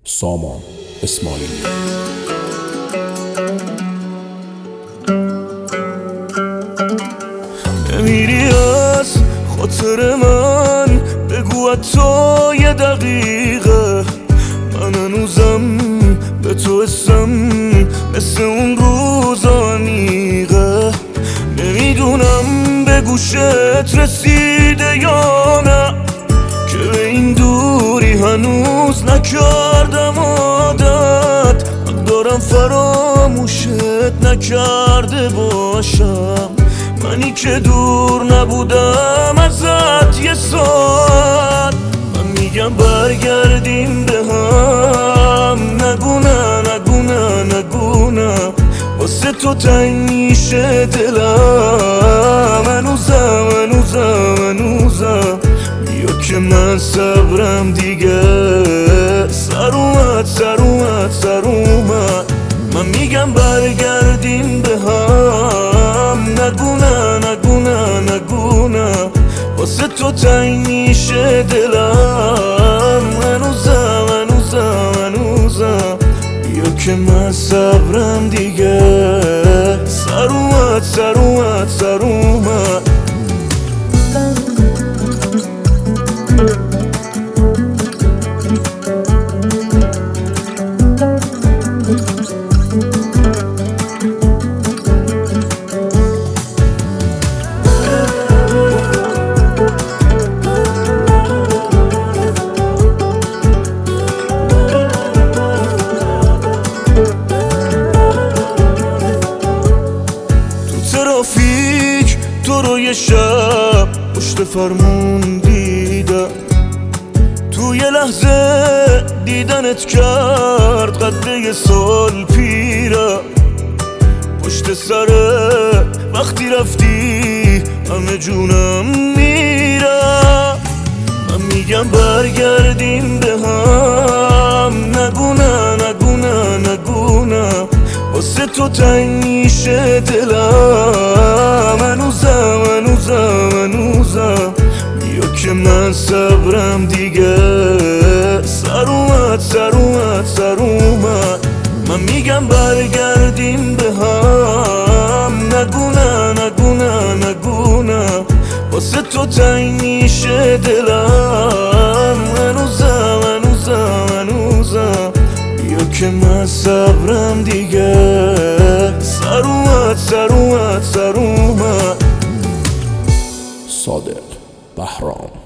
سامان اسماعیلی. نمیری از خاطر من، بگو حتی یه دقیقه. من هنوزم به تو حسم مثل اون روزا عمیقه. نمیدونم به گوشت رسیده یا نه، که به این دوری هنوز نکردم عادت. دارم فراموشت نکرده باشم، منی که دور نبودم ازت یه ساعت. من میگم برگردیم به هم، نگونه نگونه نگونه، واسه تو تنگ میشه دلم. هنوزم بیا که من صبرم دیگه سر اومد. من میگم برگردیم به هم، نگونه واسه تو تنگ میشه دلم. هنوزم بیا که من صبرم دیگه سر اومد. ترافیک تو رو یه شب پشت فرمون دیدم، تو یه لحظه دیدنت کرد قد یه سال پیره. پشت سره وقتی رفتی همه جونم میره. من میگم برگردیم به هم، نگونه واسه تو تنگ میشه دلم. هنوزم بیا که من صبرم دیگه سر اومد. من میگم برگردیم به هم، نگونه واسه تو تنگ میشه دلم. هنوزم بیا که من صبرم دیگه سر اومد. صادق بهرام.